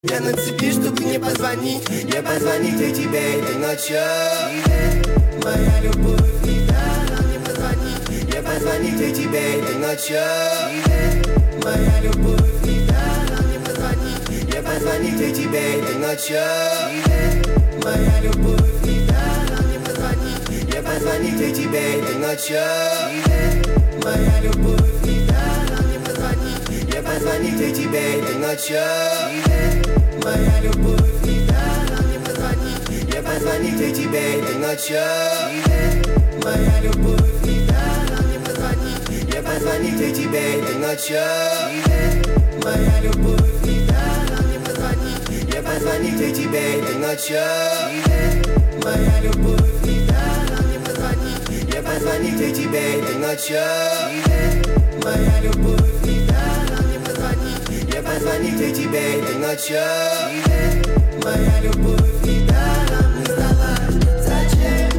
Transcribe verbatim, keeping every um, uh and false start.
Я на цепи, чтобы не позвонить, не позвонить я тебе этой ночью. Моя любовь, никогда не позвонить, не позвонить я тебе этой ночью. Моя любовь, никогда не позвонить, не позвонить я тебе этой ночью. Моя любовь, никогда не позвонить, не позвонить я тебе этой ночью. Моя любовь, никогда не позвонить, не позвонить я тебе этой ночью. Моя любовь, никогда не позвонить, не позвонить я тебе этой ночью. Моя любовь, никогда не позвонить, не позвонить я тебе этой ночью. Моя любовь, никогда не позвонить, не позвонить я тебе этой ночью. Моя любовь, никогда не позвонить, не позвонить я тебе этой ночью. Моя любовь, никогда не позвонить, не позвонить я тебе этой ночью. Моя любовь, никогда